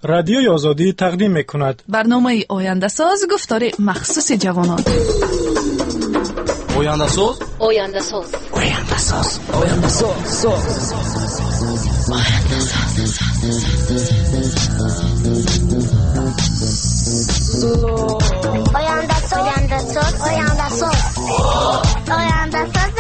رادیوی آزادی تقدیم می‌کند برنامه آینده ساز گفتار مخصوص جوانان. آینده ساز آینده ساز آینده ساز آینده ساز آینده ساز آینده ساز آینده ساز آینده ساز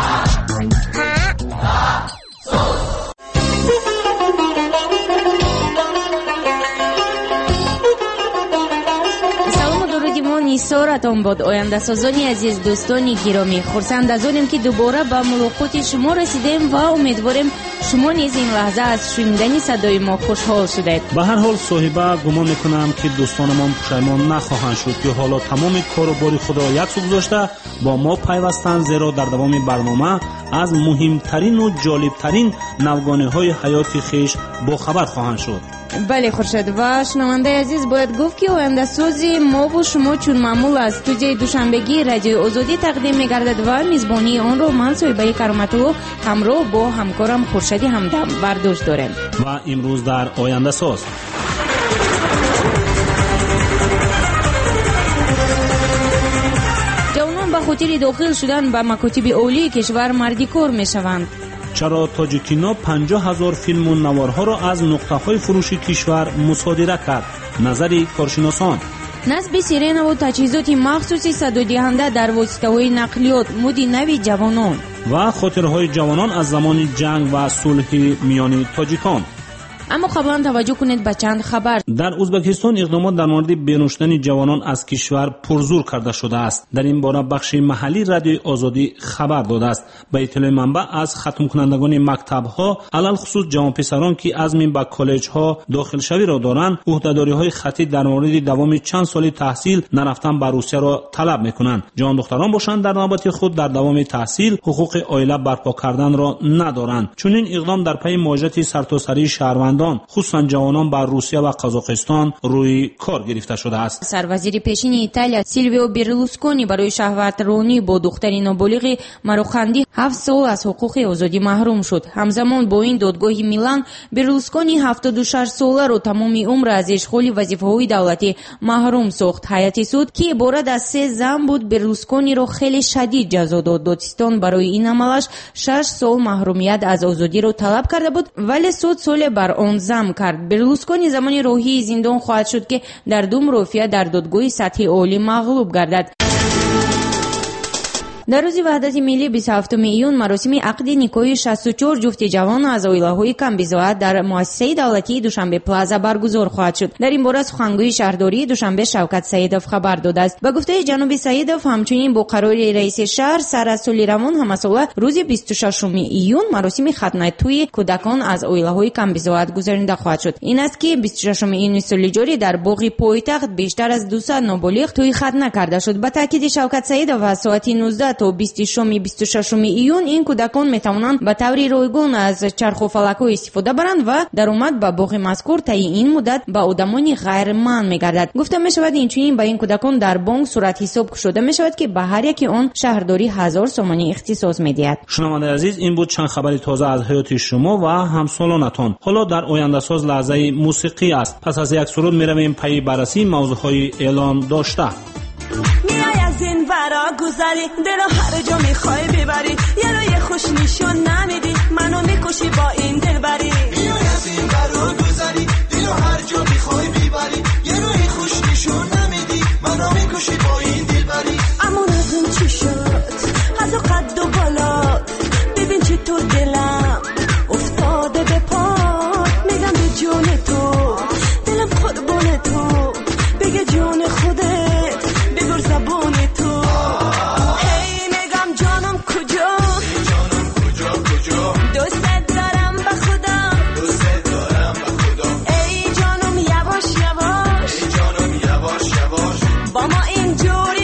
نیسارتان باد آینده سازانی عزیز دوستانی گرامی، خرسند از آنیم که دوباره به ملاقات شما رسیدیم و امیدواریم شما نیز این لحظه از شنیدن صدای ما خوشحال شدید. به هر حال صاحبه گمان میکنم که دوستانمان پشیمان نخواهند شد که حالا تمام کار و باری خود را یک سو گذاشته با ما پیوستند، زیرا در دوام برنامه از مهمترین و جالبترین نوگانی‌های حیات خویش با خبر خواهند شد. بله خورشید و شنونده عزیز، باید گفت که آینده سازی ما و شما چون معمول از استودیوی دوشنبگی رادیوی آزادی تقدیم می‌گردد و میزبانی آن رو من صاحبه کرامتو همراه با همکارم خورشید همدم برداشت داریم. و امروز در آینده ساز جوانان به خاطر داخل شدن به مکاتب عالی کشور مردی کار میشوند. چرا تاجیکینا 50,000 فیلم و نوارها را از نقطه‌های فروشی کشور مصادره کرد؟ نظری کارشناسان. نصب سیرن و تجهیزات مخصوصی صدادهنده در واسطه‌های نقلیات مد نوی جوانان و خاطرهای جوانان از زمان جنگ و صلح میان تاجیکان. اما قبلا توجه کنید به چند خبر. در ازبکستان اقدامات در مورد بینوشتن جوانان از کشور پرزور کرده شده است. در این باره بخش محلی رادیوی آزادی خبر داده است. به اطلاع منبع از ختم کنندگان مکتب ها، علل خصوص جوان پسران که عزم به کالج ها داخل شوی را دارند، عهدهداری های خطی در مورد دوام چند سالی تحصیل نرفتن به روسیه را طلب میکنند. جوان دختران باشند در نوبت خود در دوام تحصیل حقوق عائله برپا کردن را ندارند. چون این اقدام در پی مواجهت سرتاسری شهروندان خصوصا جوانان بر روسیه و قزاقستان روی کار گرفته شده است. سروزیر پیشین ایتالیا سیلویو برلوسکونی برای شهوترانی با دختری نابالغ مروخندی 7 سال از حقوق آزادی محروم شد. همزمان با این دادگاه میلان برلوسکونی 76 ساله را تمام عمر از اشغال وظیفه‌های دولتی محروم ساخت. هیئت سود که عبارت از 3 زن بود برلوسکونی را خیلی شدید جزا داد. دادستان برای این عملش 6 سال محرومیت از آزادی را طلب کرده بود، ولی سود سال بر آن زم کرد. برلوسکونی زمانی روحی زندان خواهد شد که در دوم رافعه در دادگاه سطحی عالی مغلوب گردد. در روز وحدت ملی 27 ایون مراسم عقد نکاح 64 جفت جوان از عائله‌های کم‌بضاعت در مؤسسه دولتی دوشنبه پلازا برگزار خواهد شد. در این باره سخنگوی شهرداری دوشنبه شوکت سیدов خبر داده است. به گفته جناب سیدов همچنین با قرار رئیس شهر سر از سال روان همساله روز 26 ایون مراسم ختنه توی کودکان از عائله‌های کم‌بضاعت گذرانده خواهد شد. این است که 26 ایون سال جاری در باغ پایتخت بیشتر از 200 نابالغ توی ختنه کرده شد. به تاکید شوکت سیدов از ساعت 19 تا 26 ایون این کودکان میتوانند به طور رایگان از چرخ و فلک‌ها استفاده برند و درآمد به باغ مذکور طی این مدت به آدمان غیر منع میگردد. گفته میشود اینچنین به این کودکان در بانک صورت حساب شده میشود که به هر یکی آن شهرداری 1000 سومانی اختصاص میدهد. شنونده عزیز، این بود چند خبری تازه از حیات شما و همسالانتان. حالا در آینده ساز لحظه موسیقی است. پس از یک سرود میرویم پی بررسی موضوعهای اعلام داشته. این برا گذری دلو هر جا میخوای ببری، یه روی خوش نشون نمیدی منو میکشی با این دل بری. میای از این برا گذری دلو هر جا میخوای ببری، یه روی خوش نشون نمیدی منو میکشی با این دل بری. اما نزم چی شد از قد و بالات، ببین چطور دلم افتاده به پات. میگم به جون تو دلم قربون تو، بگه جون خودت بگور زبون تو. هی میگم جانم کجا دوست دارم به خدا ای جانم یواش با ما اینجوری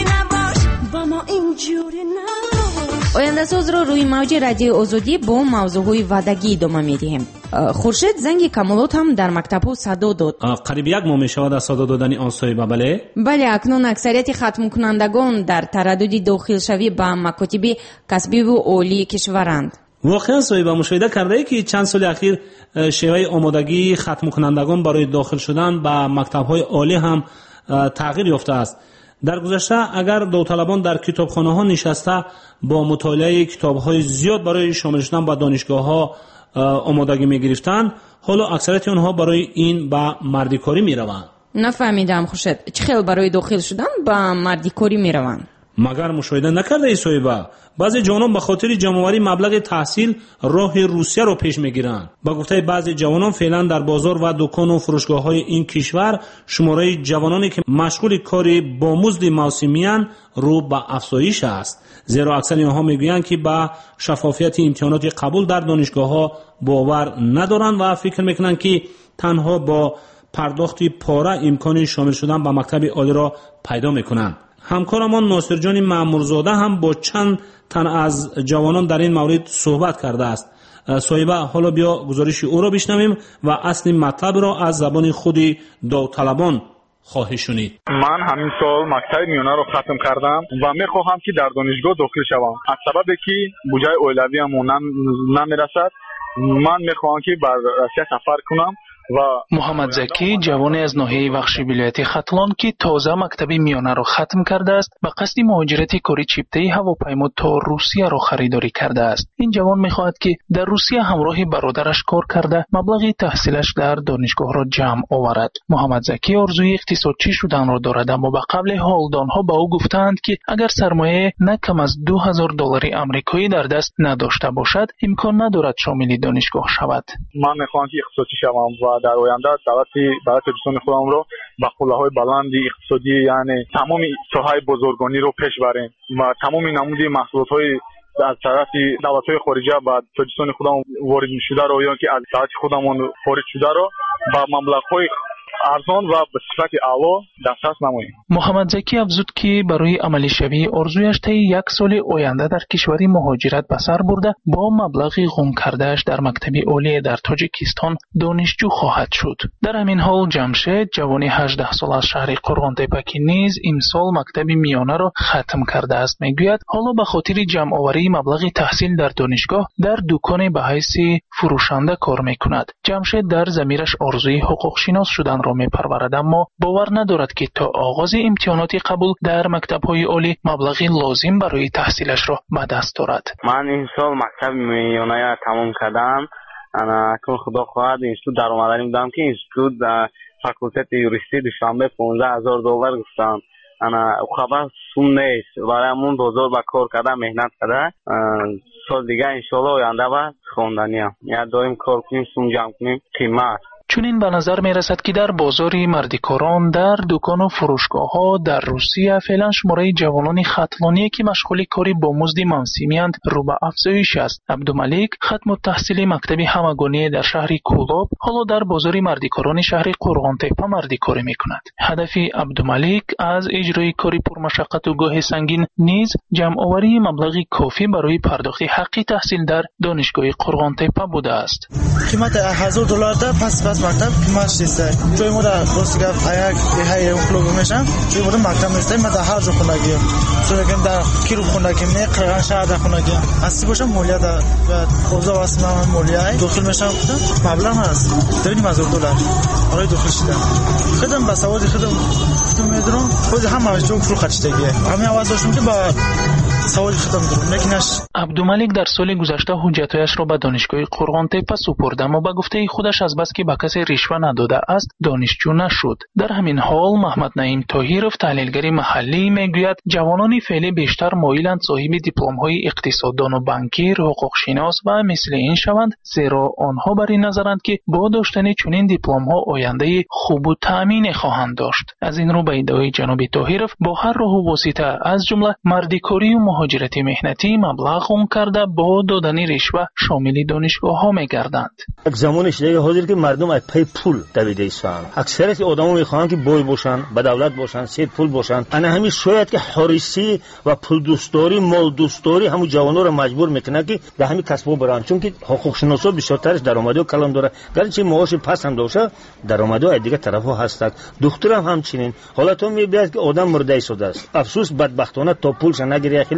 نباش. آینده ساز را روی موج رادیو آزادی با موضوعهای وعدگی ادامه میدیم. خورشید زنگ کمالات هم در مکتب‌ها صدا داد. قریب یک ماه میشود از صدا دادن آن صاحبه. بله اکنون اکثریت ختم کنندگان در تردد داخل شوی به مکاتب کسبی و عالی کشورند. واقعا صاحب مشاهده کرده ای که چند سال اخیر شیوه آمادگی ختم کنندگان برای داخل شدن به مکتب‌های عالی هم تغییر یافته است. در گذشته اگر داوطلبان در کتابخانه‌ها نشسته با مطالعه کتاب‌های زیاد برای شامل شدن به دانشگاه‌ها آمادگی می‌گرفتند، حالا اکثریت آنها برای این به مردیکاری می‌روند. نفهمیدم خوشت چه خیلی برای داخل شدن به مردیکاری می‌روند؟ مگر مشاهده نکرده ای صاحبه؟ بعضی جوانان به خاطر جمع‌آوری مبلغ تحصیل راه روسیه را پیش میگیرند. با گفته بعضی جوانان فعلا در بازار و دکان و فروشگاه‌های این کشور شماره جوانانی که مشغول کاری با مزد موسمیان رو به افزایش است، زیرا اکثر آنها میگویند که به شفافیت امتحانات قبول در دانشگاه‌ها باور ندارند و فکر میکنند که تنها با پرداخت پاره امکان شامل شدن به مکتب عالی را پیدا میکنند. همکارمان ناصر جان مامورزاده هم با چند تن از جوانان در این مورد صحبت کرده است. صاحبه حالا بیا گزارش او را بشنویم و اصل مطلب را از زبان خود داوطلبان خواهی شنید. من همین سال مکتب میانه رو ختم کردم و میخواهم که در دانشگاه داخل شوم. از سببی که بودجه اولویه‌ام نمیرسد، من میخواهم که بر روسیه سفر کنم. محمد زکی جوانی از ناحیه بخش ولایت ختلان که تازه مکتب میانه را ختم کرده است به قصد مهاجرت کاری چیپته هواپیما تا روسیه را خریداری کرده است. این جوان میخواهد که در روسیه همراه برادرش کار کرده مبلغ تحصیلش در دانشگاه را جمع آورد. محمد زکی آرزوی اقتصادچی شدن را دارد، اما به قبل حالدانها به او گفتند که اگر سرمایه نه کم از $2000 آمریکایی در دست نداشته باشد امکان ندارد شامل دانشگاه شود. من میخواهم که اقتصادچی شوم و در آینده برای دوستان خودم رو به قله‌های بلند اقتصادی، یعنی تمام ساحه بازرگانی رو پیش بریم و تمام نمودی محصولات‌های از طرف دولت‌های خارجی و دوستان خودم وارد می‌شده رو یا که از طرف خودمون خارج شده رو با مبلغ‌های ارزان و به صورت اعلی دسترس نماییم. محمد زکی افزود که برای عملی شوی آرزویش طی 1 سال آینده در کشوری مهاجرت به سر برده با مبلغی گم کردهش در مکتب عالی در تاجیکستان دانشجو خواهد شد. در همین حال جمشید جوانی 18 ساله از شهر قرغان‌تپه که نیز امسال مکتب میانه را ختم کرده است میگوید حالا به خاطر جمع آوری مبلغ تحصیل در دانشگاه در دکان به حیث فروشنده کار میکند. جمشید در ضمیرش آرزوی حقوق شناس شدن را میپرورد، اما باور ندارد که تا آغاز امتحانات قبول در مکتب‌های عالی مبلغی لازم برای تحصیلش را به دست دارد. من این سال مکتب میانه تمام کردم. انا کن خدا خواهد اینستیتوت در اومدن بودم که اینستیتوت در فاکولته یوریستی دوشنبه $15000 گفتم. انا خبر سوم نیست، برای همون بازار با کار کردم، مهنت کردم. سال دیگه انشالله آینده با خواندنیم یا دایم کار کنیم، سوم جمع کنیم، قیمت. چون این به نظر می رسد که در بازار مردیکاران، در دکان و فروشگاه ها در روسیه فعلا شماره جوانان ختلانی که مشغول کاری با مزد موسمی‌اند رو به افزایش است. عبدالملیک ختم التحصیل مکتب همگانی در شهر کولاب حالا در بازار مردیکاران شهر قرغان‌تپه مردیکاری می کند. هدف عبدالملیک از اجرای کاری پرمشقت و گاه سنگین نیز جمع آوری مبلغی کافی برای پرداخت حق تحصیل در دانشگاه قرغان‌تپه بوده است. قیمت $1000 ده پس مکتب قیمت شیسته چون ما در راستی گفت های کلوب میشم چون ما مکتب نیستیم، ما در هر جا خونگیم چون که در کیلو خونگیم نه قرغان شهر در خونگیم اصلی باشم مولیه در اوضاع واسه من مولیه داخل میشم مبلغ هست $2000 برای داخل شدن خودم با سواد خودم میدونم خود همه جون فرو خرجتگیه همین آواز داشتم که با سواد خودم دارم نکناش. عبدالملیک در سال گذشته حجتایش را به دانشگاه قرغان‌تپه سپرد، اما به گفته خودش از بس که به کسی رشوه نداده است دانشجو نشد. در همین حال محمد نعیم طاهرов تحلیلگر محلی میگوید جوانان فعلی بیشتر مایلند صاحب دیپلم‌های اقتصاددان و بانکیر، حقوق شناس و مثل این شوند، زیرا آنها بر این نظرند که با داشتن چنین دیپلم‌ها آینده خوب و تأمین خواهند داشت. از این رو به ادعای جناب طاهرов با هر راه و واسطه از جمله مردیکاری و مهاجرت مهنتی مبلغ گم کرده با دادن رشوه شامل دانشگاه‌ها می‌گردند. زمانش دیگه حاضر که مردم از پای پول دویده ایستن. اکثریت آدما میخوان که بوی باشن، با دولت باشن، سید پول باشن. انا همین شاید که حریصی و پول دوستداری، مال دوستداری همون جوانا رو مجبور میکنه که به همین کسبو برن، چون که حقوق شناسا بیشترش درآمدی و کلام داره. گرچه معاش پس هم داشته، درآمدی از دیگه طرفا هستند. دخترم همچنین. حالا تو میبینید که آدم مرده شده است. افسوس بدبختانه تا پولش نگیره خیلی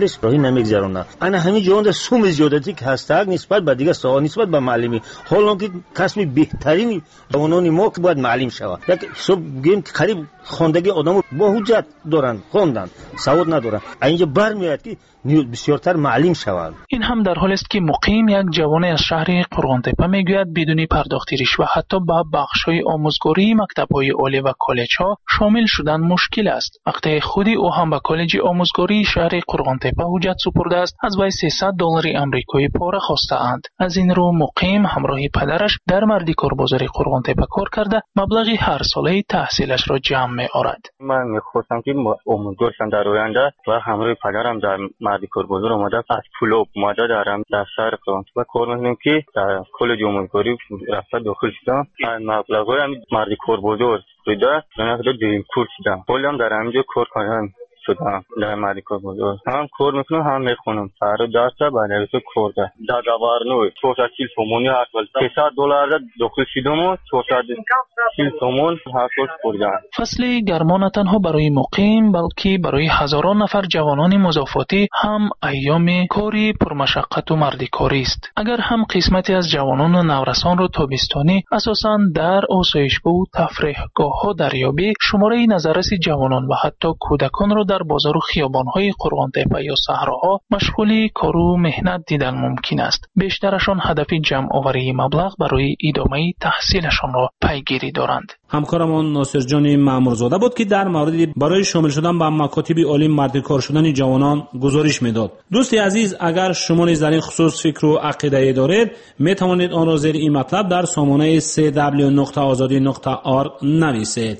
نیست راهی نمیگذرونه. انا همین جوان سوم زیادتی که هستند نسبت به دیگه سوال نسبت به معلمی حالا که کسب بهترین جوانان ما که باید معلم شود. یک حساب گیم که قریب خواندگی آدمو با حجت دارن خوندن سواد ندارن اینجا برمیاد که بسیارتر معلم شود. این هم در حالی است که مقیم یک جوان از شهر قرغانتپه میگوید بدون پرداخت رشوه حتی به بخش‌های آموزگاری مکتب‌های عالی و کالج‌ها شامل شدن مشکل است. وقتی خودی او هم به کالج آموزگاری شهر قرغانتپه حجت سپرده است از وی $300 آمریکایی پاره خواسته اند. از این رو مقیم همراه پدرش در مردی کاربازار قرغانتپه کار کرده مبلغی هر ساله تحصیلش را جمع می‌آورد. من می‌خواستم که آموزگار شم در آینده و همراه پدرم در مردی کاربازار اومده از پول اومده در شهر قرغانتپه کار می‌کنم که در کالج آموزگاری رفته داخل شدم. مبلغای مردی کاربازار بوده من داریم کورس دیدم کلم در همینجا کار کنم شدم در مردی کاربازار هم کار میکنم هم میخونم فردا درس بعد از کار در گورنور 440 تومانی هر سال $300 داخل شدم و 440 تومان هر سال خوردم. فصل گرما نه تنها برای مقیم بلکه برای هزاران نفر جوانان مضافاتی هم ایام کاری پرمشقت و مردی کاری است. اگر هم قسمتی از جوانان و نورسان رو تابستانی اساساً در آسایشگاه و تفریحگاه‌ها دریابی شماره نظررس جوانان و حتی کودکان رو در بازار و خیابان‌های قرغانتپه یا صحراها مشغول کار و مهنت دیدن ممکن است. بیشترشان هدف جمع آوری مبلغ برای ادامه تحصیلشان را پیگیری دارند. همکارمان ناصر جان مامورزاده بود که در مورد برای شامل شدن به مکاتب عالی مردی کار شدن جوانان گزارش میداد. دوستی عزیز اگر شما نیز در این خصوص فکر و عقیده دارید می توانید آن را زیر این مطلب در سامانه www.azadi.org نویسید.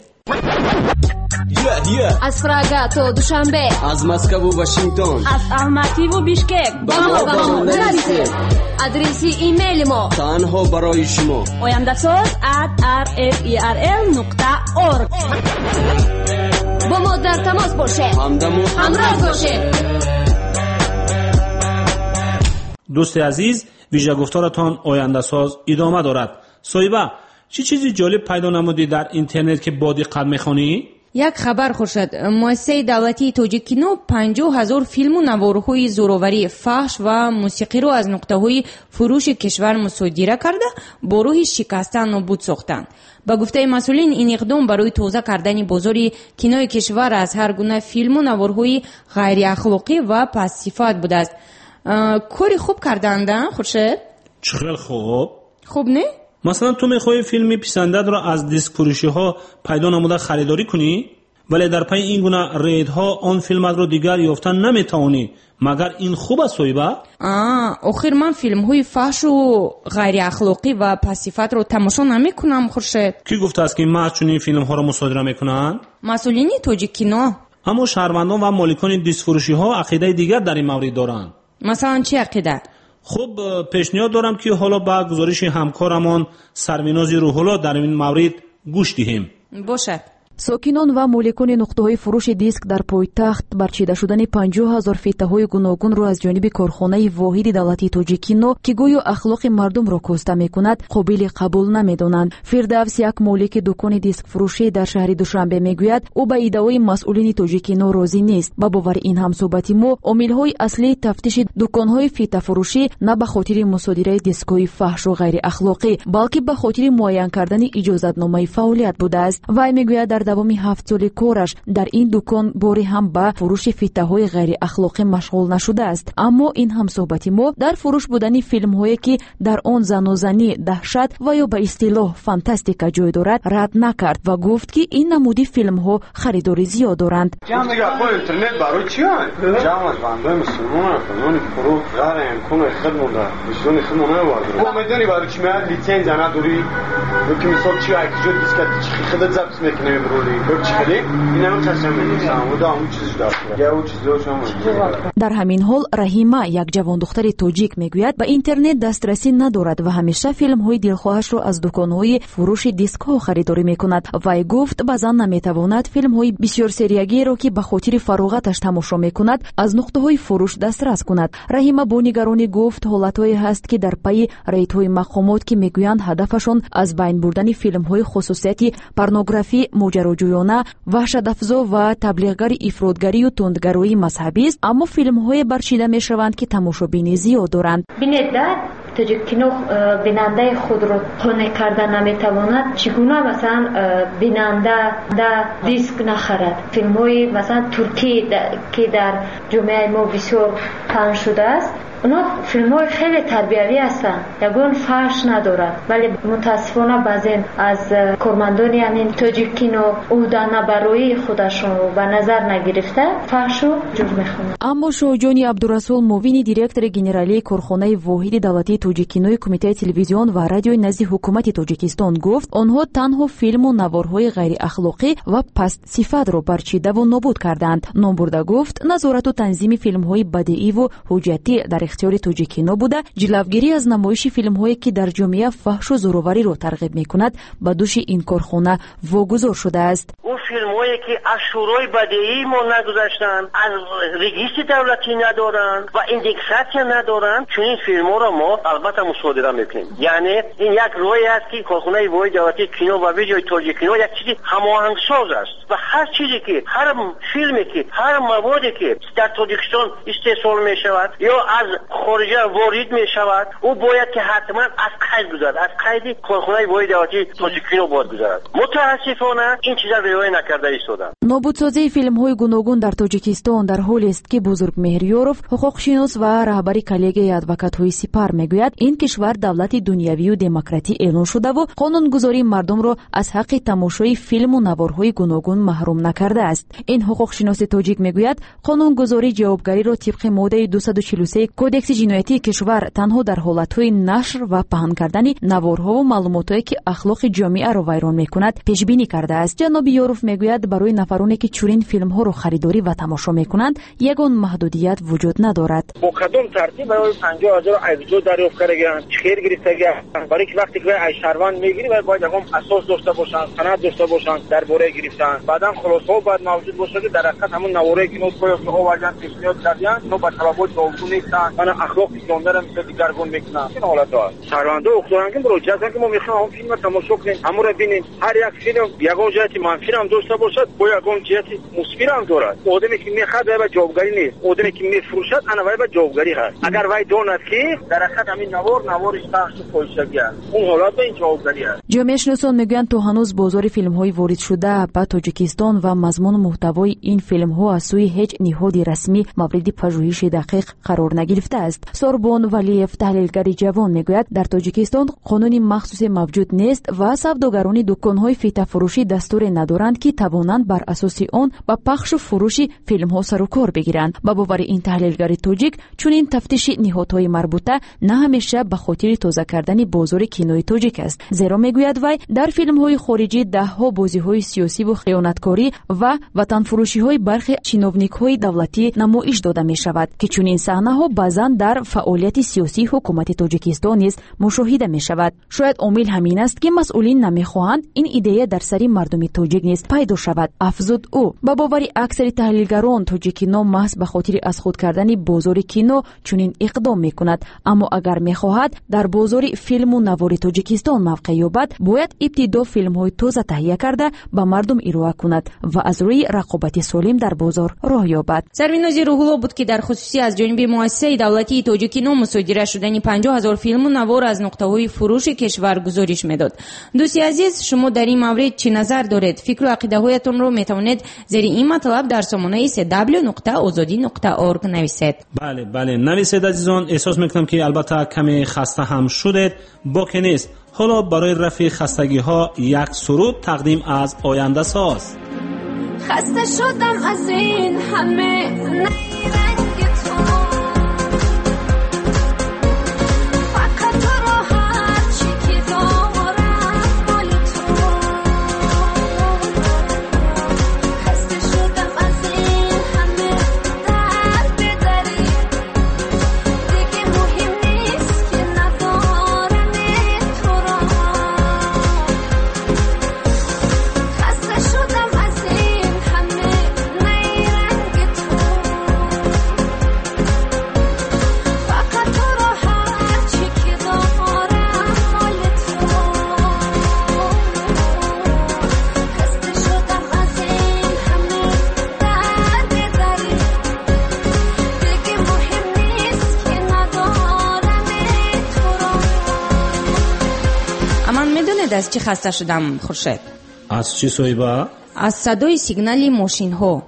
از پراگا تا دوشنبه از مسکو و واشنگتن از الماتی و بیشکک با ما نویسید. آدرس ایمیل ما تنها برای شما oyandasot@rferl.org با ما در تماس باشید همراه باشید. دوست عزیز ویژه گفتارتان آینده ساز ادامه دارد. صاحبه چه چیزی جالب پیدا نمودی در اینترنت که با دقت میخوانی؟ یک خبر خورشد مؤسسه دولتی توجیکینو 50,000 فیلم و نوارهای زوراوری فحش و موسیقی رو از نقطه‌های فروش کشور مصادره کرده با روح شکستن نابود ساختند. با گفته مسئولین این اقدام برای توزیع کردن بازار کینوی کشور از هر گونه فیلم و نوارهای غیر اخلاقی و پس‌صفات بوده است. کاری خوب کردند خورشد؟ چقدر خوب نه؟ مثلا تو میخوای فیلمی پسندت را از دیسک فروشی ها پیدا نموده خریداری کنی ولی در پای این گونه ریدها آن فیلمت را دیگر یافتن نمیتوانی مگر این خوب است صاحبه؟ آخر من فیلم های فحش و غیر اخلاقی و پس‌صفات رو تماشا نمیکنم خورشید. کی گفته است که محض چنین فیلم ها را مصادره میکنن؟ مسئولین توجیکینو. اما شهروندان و مالکان دیسک فروشی ها عقیده دیگر در این مورد دارند. مثلا چه عقیده؟ خب پیشنهاد دارم که حالا با گزارش همکارمان سرمیناز روح‌الله در این مورد گوش دهیم. باشد. ساکنان و مالکان نقطه‌های فروش دیسک در پایتخت برچیده شدن 50,000 فیته‌های گوناگون را از جانب کارخانه واحد دولتی توجیکینو که گویا اخلاق مردم را کاسته می‌کند قابل قبول نمی‌دانند. فردوس یک مالک دکان دیسک فروشی در شهر دوشنبه میگوید او به ایده‌های مسئولین توجیکینو راضی نیست. با باور این همصحبتی ما عامل‌های اصلی تفتیش دکان‌های فیته فروشی نه به خاطر مصادره دیسک‌های فحش و غیر اخلاقی بلکه به خاطر معین کردن اجازه‌نامه فعالیت بوده است. وی میگوید در دوام 7 سال کارش در این دکان باری هم به فروش فیته‌های غیر اخلاقی مشغول نشده است. اما این همصحبتی ما در فروش بودن فیلم‌هایی که در آن زن و زنی دهشت و یا به اصطلاح فانتاستیکا جای دارد رد نکرد و گفت که این نمودی فیلم‌ها خریداری زیاد دارند. جمع دیگه خود اینترنت برای چی هست؟ جمع از بنده مسلمان فلان فروغ غیر امکان خدمت داره. بسیار خدمت نمی‌وارد. تو میدونی برای چی میاد لیسانس نداری؟ که مثلا چی اکیجو دیسکت چی خدمت ضبط میکنه برولی. در همین حال رحیمه یک جوان دختر توجیک میگوید به اینترنت دسترسی ندارد و همیشه فیلم های دلخواهش را از دکان‌های فروش دیسک ها خریداری میکند. وی گفت بعضا نمیتواند فیلم های بسیار سریاگی را که به خاطر فراغتش تماشا میکند از نقطه های فروش دسترس کند. رحیمه با نگرانی گفت حالتهایی هست که در پی ریت های مقامات که میگویند هدفشون از بین بردن فیلم های خصوصیتی پورنوگرافی ماجرای ماجراجویانه، وحشت‌افزا و تبلیغگر افراطگری و تندگرایی مذهبی است، اما فیلم‌های برچیده می‌شوند که تماشابین زیاد دارند. ببینید تاجیک کینو بیننده خود را قانع کردن نمیتواند. چگونه مثلا بیننده دیسک نخرد؟ فیلم‌های مثلا ترکی که در جامعه ما بسیار پخش شده است، اونا فیلم‌های خیلی تربیوی هستند، یگان فحش ندارد، ولی متاسفانه بعضی از کارمندان همین تاجیک کینو عهده نبرایی خودشون رو به نظر نگرفته فحش رو جور می‌خوانند. اما شاهجانی عبدالرسول موین دیرکتور گنرالی کارخانه واحد دولتی تاجیک کینوی کمیته تلویزیون و رادیوی نزد حکومت تاجیکستان گفت آنها تنها فیلم و نوارهای غیر اخلاقی و پست صفت را برچیده و نابود کردند. نام برده گفت نظارت و تنظیم فیلم‌های بدیعی و حجتی در اختیار تاجیک کینو بوده، جلوگیری از نمایش فیلم‌هایی که در جامعه فحش و زوروری را ترغیب می‌کند به دوش این کارخانه واگذار شده است. اون فیلم‌هایی که از شورای بدیعی ما نگذاشتن، از رئیس دولتی ندارن و ایندکساسیون ندارن، چون این فیلم‌ها را ما البته مصادره می‌کنیم. یعنی این یک راهی است که کارخانه واحد دولتی کینو و ویدیوی تاجیک کینو یک چیزی هماهنگساز است و هر چیزی که هر فیلمی که هر موادی که در تاجیکستان استحصال می‌شود یا از خارج وارد می‌شود، او باید که حتما از قید گذرد، از قید کارخانه واحد دولتی تاجیک کینو باید گذرد. متأسفانه این چیزا رعایت نکرده ایستادند. نابودسازی فیلم‌های گوناگون در تاجیکستان در حالی است که بزرگ مهریورов حقوقشناس و رهبری کالگیای ادوکات‌های سپر میگوید این کشور دولت دنیوی و دموکراتی اعلان شده و قانونگذاری مردم را از حق تماشای فیلم و نوارهای گوناگون محروم نکرده است. این حقوقشناس تاجیک میگوید قانونگذاری جوابگری را طبق ماده 243 کودکس جنایتی کشور تنها در حالت‌های نشر و پهن کردن نوارها و معلوماتی که اخلاق جامعه را ویران میکند پیش بینی کرده است. جناب یوروف میگوید برای نفرانی که چنین فیلم‌ها را خریداری و تماشا میکنند یگان محدودیت وجود ندارد. با کدام ترتیب برای 50000 ایوزو دریافت کردگان خیر گرفتگان برای که وقتی که ای شهروند میگیری باید یکم اساس داشته باشند، سند داشته باشند درباره گرفتن، بعداً خلاصه باید موجود باشه که در حقیقت همون نواره که نوت باید که آوردن پیشنهاد کردن نو با طلبات جوابگو نیستن، من اخلاق جاندارم مثل دیگرگون میکنن. این حالت داره. شهروندا اختیارن که برای جزا که ما میخوایم اون فیلم تماشا کنیم، همون رو ببینیم. هر یک فیلم یگان جهتی منفی هم داشته باشد، با یگان جهتی مثبت هم دارد. آدمی که میخواد به جوابگری نیست، آدمی که میفروشد انا به جوابگری هست. اگر وای داند که در حقیقت همین نوارش بخش فروشگی است، اون حالت این جوابگری است. جامعه شناسان میگویند تا هنوز بازار فیلم‌های وارد شده به تاجیکستان و مضمون و محتوای این فیلم‌ها از سوی هیچ نهاد رسمی مورد پژوهش دقیق قرار نگرفته است. سوربون ولیف تحلیلگر جوان میگوید در تاجیکستان قانونی مخصوص موجود نیست و سوداگران دکان‌های فیته فروشی دستور ندارند که توانند بر اساس آن با پخش و فروش فیلم‌ها سر و کار بگیرند. با باور این تحلیلگر تاجیک چون این تفتیش نهادهای مربوطه نه همیشه به خاطر تازه کردن بازار کینوی تاجیک است، زیرا میگوید وی در فیلم‌های خارجی ده‌ها بازی‌های سیاسی و خیانتکاری و وطن فروشی‌های برخی چینوونیک‌های دولتی نمایش داده می‌شود که چون این صحنه‌ها بعضاً در فعالیت سیاسی حکومت تاجیکستان نیز مشاهده می‌شود. شاید عامل همین است که مسئولین نمی‌خواهند این ایده در سری مردم تاجیک نیز پیدا شود، افزود او. با باور اکثر تحلیلگران تاجیکستان محض به خاطر از خود کردن بازار کینو چنین اقدام می‌کند، اما اگر می‌خواهد در بازار فیلم و نوار تاجیکستان موقع یابد باید ابتدا فیلم‌های تازه تهیه کرده به مردم ارائه کند و از روی رقابت سالم در بازار راه یابد. سرمینوزی روح‌الله بود که در خصوصی از جانب مؤسسه دولتی تاجیکستان مصادره شدن 50000 فیلم و نوار از نقطه‌های فروش کشور گزارش میداد. دوستی عزیز، شما در این مورد چه نظر دارید؟ فکر و عقیده‌هایتان را میتوانید زیر این مطلب در سامانه www.azadi.org نویسید. بله نویسید عزیزان. احساس میکنم که البته کمی خسته هم شدید، باکی نیست. حالا برای رفع خستگی ها یک سرود تقدیم از آینده ساز. خسته شدم از این همه از چی خسته شدم خورشید؟ از چی صاحبه؟ از صدای سیگنالی ماشین ها.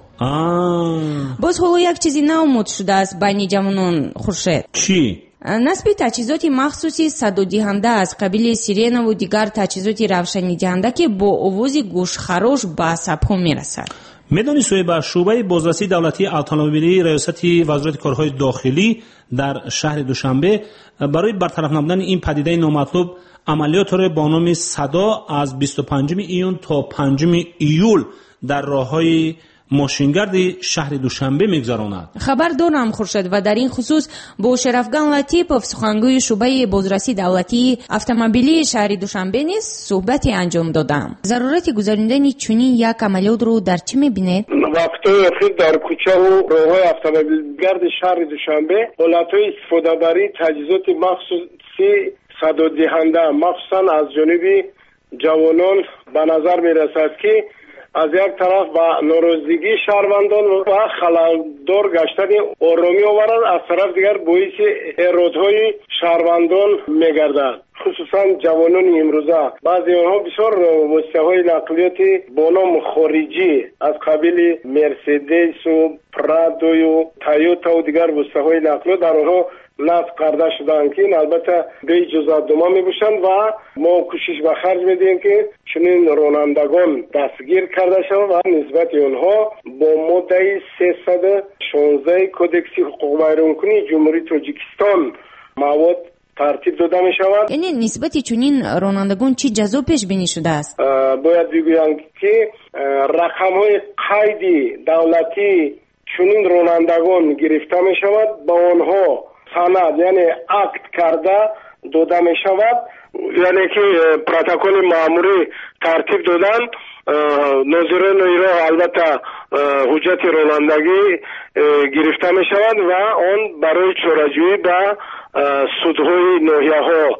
باز حالا یک چیزی نامود شده است بین جوانان خورشید. چی؟ نصب تجهیزات مخصوصی صدادهنده از قبیل سیرین و دیگر تجهیزات روشنی دهنده که با آواز گوشخراش به عصب‌ها میرسد. میدانی صاحب، شعبه بازرسی دولتی اتومبیلی ریاست وزارت کارهای داخلی در شهر دوشنبه برای برطرف نمودن این پدیده نامطلوب عملیات را با نام صدا از 25 ایون تا 5 ایول در راههای ماشینگرد شهر دوشنبه میگذراند. خبر دارم خورشید و در این خصوص با شرفگان لطیپوف سخنگوی شعبه بازرسی دولتی اتومبیلی شهر دوشنبه نیز صحبتی انجام دادم. ضرورت گذراندن چنین یک عملیات رو در چی میبینید؟ وقت‌های اخیر در کوچه و راه‌های اتومبیلگرد شهر دوشنبه حالت‌های استفاده‌بری تجهیزات مخصوصی صدادهنده مخصوصاً از جانب جوانان به نظر میرسد که از یک طرف با ناراضگی شهروندان و خلالدار گشتن آرامی آورند، از طرف دیگر باعث ایرادهای شهروندان میگردد. خصوصا جوانان امروزه بعضی آنها بسیار وسیله‌های نقلیاتی با نام خارجی از قبیل مرسدس و پرادو و تویوتا و دیگر وسیله‌های نقلیات در آنها نصب کرده شدند که البته به اجازه دوما میباشند و ما کوشش به خرج میدیم که چنین رانندگان دستگیر کرده شوند و نسبت آنها با ماده 316 کودکس حقوق بیرونکنی جمهوری تاجیکستان مواد ترتیب داده می شود. یعنی نسبت چنین رانندگان چی جزا پیش بینی شده است؟ باید بگویم که رقم های قیدی دولتی چنین رانندگان گرفته می شود، با آنها سند یعنی اکت کرده داده می شود، یعنی که پروتکل ماموری ترتیب دادن. ناظرین ایران البته حجت رانندگی گرفته می شود و آن برای چاره‌جویی به سودهای ناحیه ها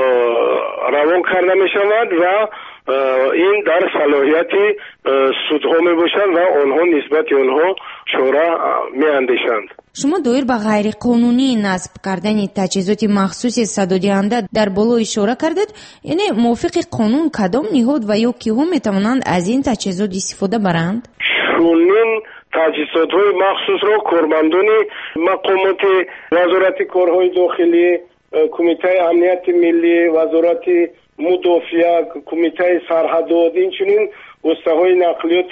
روان کرده می شود و این در صلاحیت سودها می باشند و آنها نسبت آنها چاره می اندیشند. شما دایر به غیر قانونی نصب کردن تجهیزات مخصوص صدادهنده در بالا اشاره کردید، یعنی موافق قانون کدام نهاد و یا کیها می توانند از این تجهیزات استفاده برند؟ چنین تجهیزات های مخصوص را کارمندان مقامات وزارت کارهای داخلی، کمیته امنیت ملی، وزارت مدافعه، کمیته سرحدات، این چنین وسیله‌های نقلیات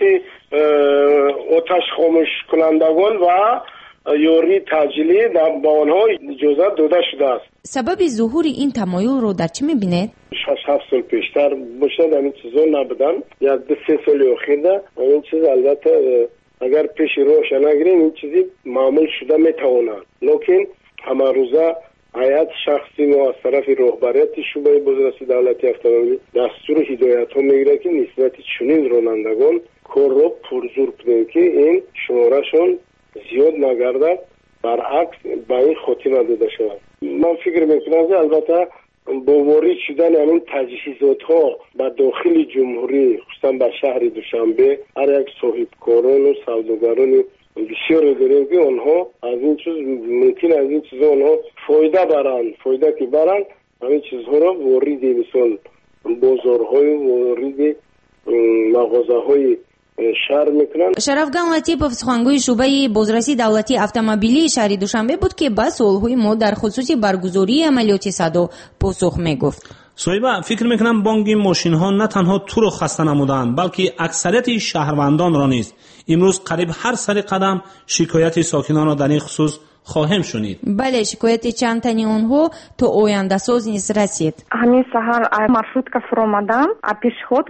آتش خاموش کنندگان و یاری تجلی با آنها اجازه داده شده است. سبب ظهور این تمایل رو در چی میبینید؟ 6-7 سال پیشتر باشد این چیزا نبودن، یک 2-3 سال اخیر ده این چیز البته اگر پیش روش نگیریم این چیزی معمول شده میتواند، لیکن همه روزه هیئت شخصی ما از طرف رهبریت شعبه بازرسی دولتی اتومبیل دستور هدایت ها میگیره که نسبت چنین رانندگان کار را پرزور کنیم که این شمارهشون زیاد نگردد، برعکس به این خاطر داده شود. من فکر میکنم که البته با وارد شدن همین تجهیزات ها به داخل جمهوری خصوصا به شهر دوشنبه هر یک صاحبکاران و سوداگران بسیار داریم که آنها از این چیز ممکن از این چیزها آنها فایده که برند همین چیزها را وارد مثلا بازارهای وارد مغازه های شهر میکنن. شرفگان لطیپوف سخنگوی شعبه بازرسی دولتی اتومبیلی شهر دوشنبه بود که به سوالهای ما در خصوص برگزاری عملیات صدا پاسخ میگفت. صاحبه فکر میکنم بانگ ماشین ها نه تنها تو رو خسته نمودند بلکه اکثریت شهروندان را نیز. امروز قریب هر سر قدم شکایت ساکنان را در این خصوص خواهم شنید. بله، شکایت چند تنی اونها تو آینده ساز نیز رسید. همین سحر маршрутка фромадам, а пешеход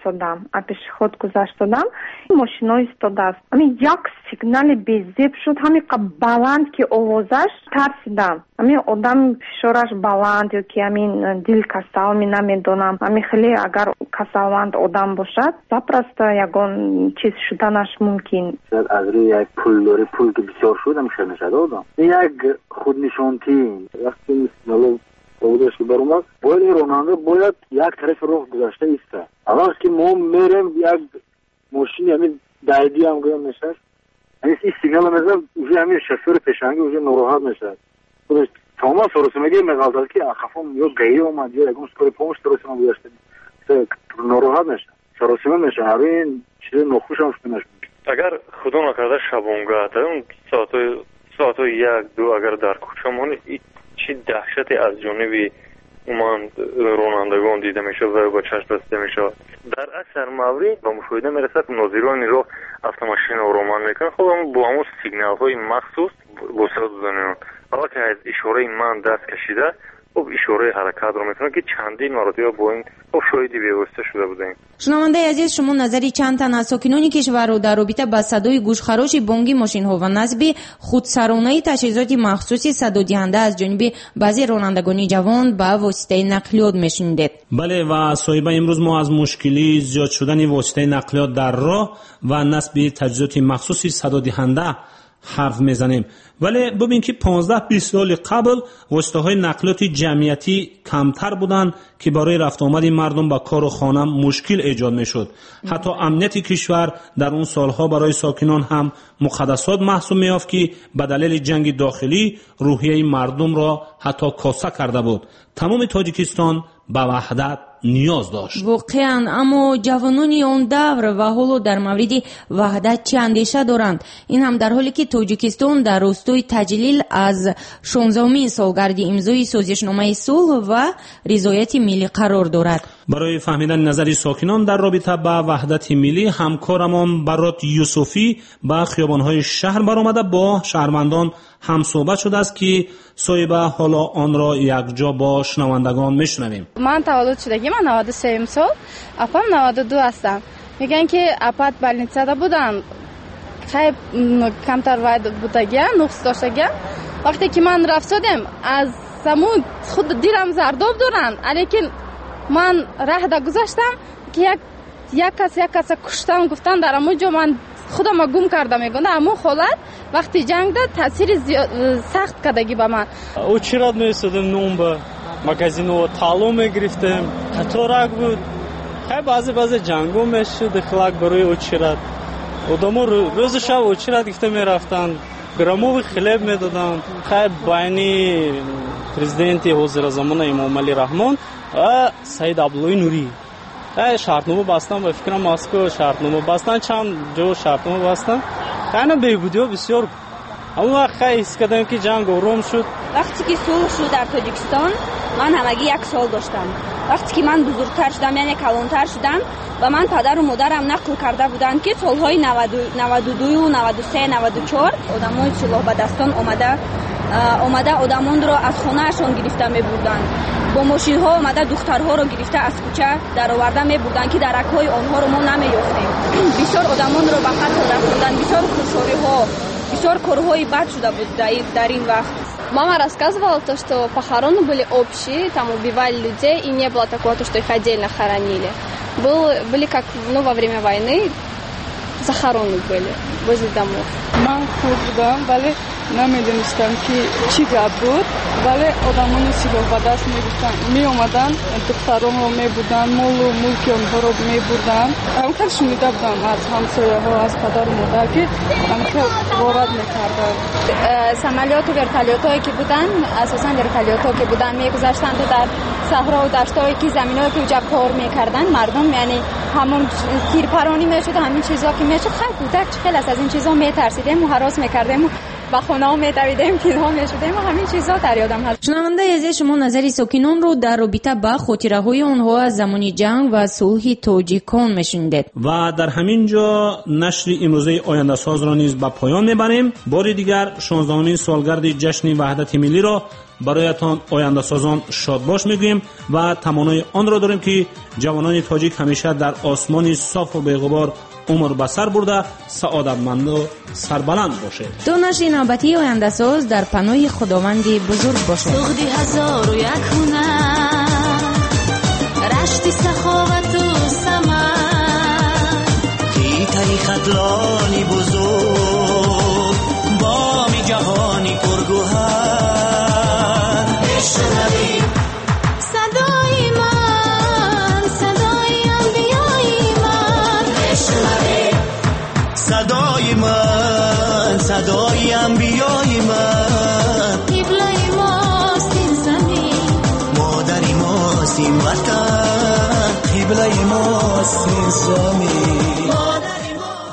гузашт додам. Мошино истодааст. Ҳамин як сигнали безеб шуд, ҳамин баланд ки овозаш тарсидам. ҳамин одам фишораш баланд ёки ҳамин дил касал ми намедонам. ҳамин хеле агар касалванд одам бошад, запросто ягон чиз шуданаш мумкин. аз рӯи як пулдори пул ки бисёр шуд ҳамеша мешад одам. як худнишонтӣ вақти мисол بودش که برام باید راننده باید یک طرف راه گذاشته ایسته. اول که ما میریم یک ماشین همین دایدی هم گم میشه. این سیگنال میزنه اوج همین شوفر پیشنگی اوج ناراحت میشه. خودش تمام سروس میگه میگه که خفم یا غیر اومد یا اگه اسکوری پومش درست نگذاشته. ناراحت میشن، سراسیمه میشن. همین چیز نخوش هم شده. اگر خدا نکرده شبانگاه در اون ساعتای 1-2 اگر در کوچه مونه چی دهشتی از جانبی اومان رانندگان دیده میشه و با چشم بسته میشه. در اکثر مورد با مشاهده میرسه که ناظرانی رو автомашин رو رومان میکنن. خب با همون سیگنال های مخصوص با سرعت دادن حالا که از اشاره من دست کشیده خب اشاره حرکت رو میکنن که چندین مرتبه با این خب شاهدی بی‌واسطه شده بودیم. شنونده عزیز، شما نظری چند تن از ساکنان کشور رو در رابطه با صدای گوشخراش بانگی ماشین ها و نصب خودسرانه تجهیزات مخصوصی صدادهنده از جانب بعضی رانندگان جوان با واسطه نقلیات میشنیدید؟ بله و صاحبه امروز ما از مشکلی زیاد شدن واسطه نقلیات در راه و نصب تجهیزات مخصوصی صدادهنده حرف میزنیم. ولی ببین که 15-20 سال قبل واسطه‌های نقلیات جمعیتی کمتر بودند که برای رفت آمد مردم با کار و خانه مشکل ایجاد میشد. حتی امنیت کشور در اون سالها برای ساکنان هم مقدسات محسوب میافت که به دلیل جنگ داخلی روحیه مردم را حتی کاسه کرده بود. تمام تاجیکستان به وحدت نیاز داشت. واقعا، اما جوانان اون دور و حالا در مورد وحدت چه اندیشه دارند؟ این هم در حالی که تاجیکستان در راستای تجلیل از 16مین سالگرد امضای سازشنامه صلح و رضایت ملی قرار دارد. برای فهمیدن نظر ساکنان در رابطه با وحدت ملی همکارمان برات یوسفی با خیابان‌های شهر برآمده با شهروندان هم صحبت شده است که صاحب حالا آن را یکجا با شنوندگان میشنویم. من تولد شدگیم 93 سال، اپام 92 هستم. میگن که اپات больницада بودن، خیلی کمتر وعده بودگیم، نقص داشتگیم. وقتی که من رفتم از سمون خود دیرم زرداب دارن، لیکن من راه دا گذاشتم که یک کس کشتم. گفتن در اموجا من خودم گم کردم. میگن امو خالت وقتی جنگ داد تاثیر سخت کردگی به من. очередь می‌ایستادم نون به مغازینو طالو می‌گرفتم، قطار بود. خیلی بعضی جنگو میشد خلاق برای очередь. آدم‌ها روز شب очередь گرفته می‌رفتن. گراموی خلب می‌دادن. خیلی بینی президент حاضر زمان امام علی رحمان و سید عبدالله نوری شرطنامه بستن. به فکرم مسکو شرطنامه بستن، چند جو شرطنامه بستن. خیلی بیهودی ها بسیار. اما وقت خیلی حس کردم که جنگ آروم شد. وقتی که صلح شد در تاجیکستان من همگی 1 سال داشتم. وقتی که من بزرگتر شدم یعنی کلانتر شدم و من پدر و مادرم نقل کرده بودند که سالهای 92 و 93 94 آدمای صلح به دستان آمده آدمان رو از خانه‌شان گرفته می‌بردند. با ماشین‌ها آمده دخترها رو گرفته از کوچه در آورده می‌بردند که درک‌های آنها رو ما نمی‌یافتیم. بسیار آدمان رو به قتل رساندند. بسیار خشونت‌ها، بسیар курҳои бад шуда буд дар ин вақт. Мама рассказывала то, что похороны были общие, там убивали людей, и не было такого, то, что их отдельно хоронили. Были как во время войны, захороны были возле домов. من خود بودم ولی نمیدونستم که چی گپ بود، ولی آدمان سلاح به دست می اومدن، دختران رو می بردن، مال و ملک آنها رو می بردن. همکر شنیده بودم از همسایه ها، از پدر و مادر که همکر وارد می کردن. سمالیات و ورتالیات هایی که بودن، اساسا ورتالیات هایی که بودن می گذاشتن در صحرا و دشت هایی که زمین هایی که اونجا کار می کردن مردم، یعنی همون تیرپرانی می شد، همین چیزا که می شد. خیلی کودک خیلی از این چیزا می ترسیدیم و هراس می کردیم. با خونه‌ها می‌دویدیم، پیل‌ها می‌شدیم و همین چیزا در یادم هست. شنونده عزیز، شما نظری ساکنان رو در رابطه با خاطره‌های آنها از زمان جنگ و صلح تاجیکان می‌شنیدید. و در همین جا نشر امروزه آینده ساز را نیز به پایان می‌بریم. بار دیگر 16مین سالگرد جشن وحدت ملی را برایتان آینده سازان شادباش میگوییم و تمنای آن را داریم که جوانان تاجیک همیشه در آسمان صاف و بی‌غبار عمر بسر برده سعادتمند و سربلند باشه. تا نشر نوبتی آینده ساز در پناه خداوند بزرگ باشه. سختی 1001 هنر، رشتی سخاوت و ثمر، تی تاریخ ادلانی بزرگ، بامی جهانی پرگوهر. بشنوید صدای من، صدای انبیای من. بشنوید صدای من، صدای انبیای من. قبله ماست این زمین، مادری ماست این وطن. قبله دست نظامی